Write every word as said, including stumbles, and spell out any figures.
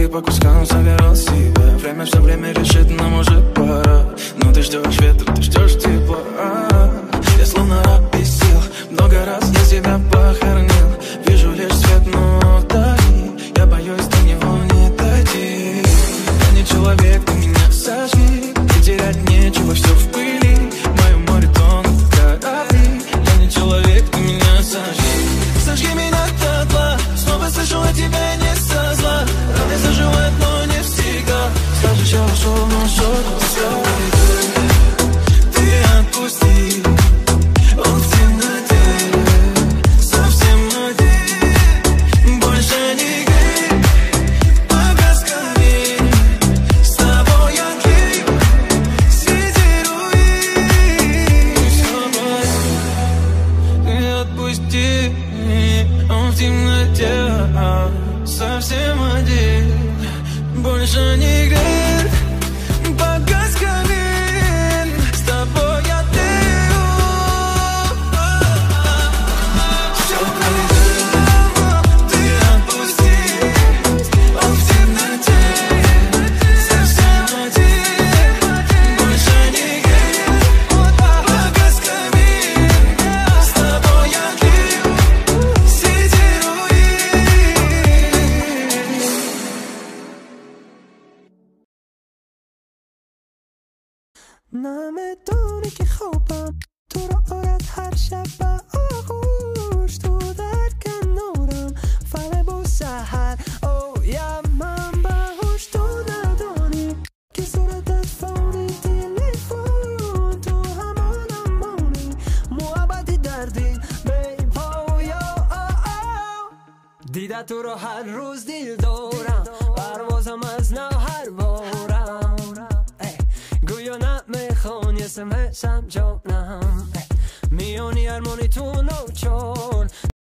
ты по кускам собирал себя. Время все время решит, нам уже пора. Но ты ждешь ветра, ты ждешь тепла. Я словно раб без сил. Много раз я себя похоронил. Вижу лишь свет, но вдали. Я боюсь до него не дойти. Я не человек, ты меня сожги. И терять нечего, все в пыли. Мое море тонут корабли. Я не человек, ты меня сожги. Сожги меня дотла. Снова слышу от тебя не со зла. Раны заживают, но не всегда. Скажешь, я ушел, но ушел пускай. Ты отпусти. Он в темноте совсем один. Больше не грей. Погас камин. С тобой я тлею среди руин. Ты отпусти. Он в темноте совсем один. Больше не грех. Погас камин. С тобой я тлею. Все пройдет. Ты отпусти. Он в темноте совсем один. Больше не грех. Погас камин. С тобой я тлею среди руин. نمیدونی که خوابم تو رو آرد هر شب به آغوش تو در کنارم فریب و سحر اویم من باهوش تو ندانی که صورتت فانی تلفن تو همان امانی محبتی دردی بیپایا دیده تو رو هر روز دل دارم پروازم از نو هر بارم گویا نمیخوان یه سمشم جا